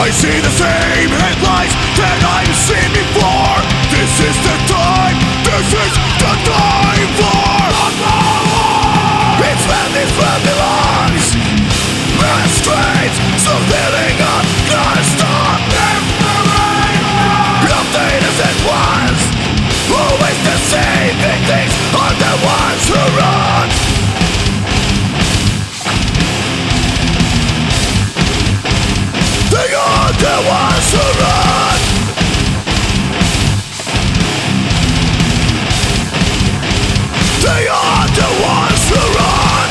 I see the same headlights that I've seen before. This is the time, this is the time for it's where this world belongs. Mass streets, so filling up, gotta stop. Nothing as it was. Always the same big things are the ones who run. They are the ones who run. They are the ones who run.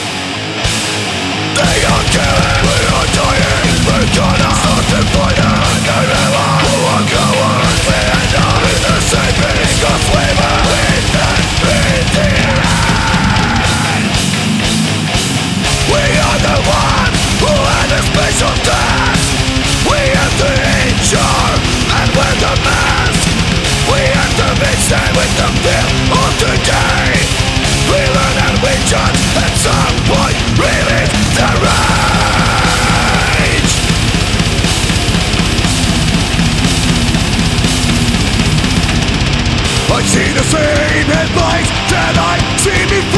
They are killing, we are dying. We're gonna start the fire. Forever, we'll walk our we end up in the same place. Cause we believe that in the end we are the ones who had a special task. We have the nature and we're the mask. We have the mixtape with the feel of the day. We learn and we judge. At some point release the rage. I see the same headlights that I've seen before.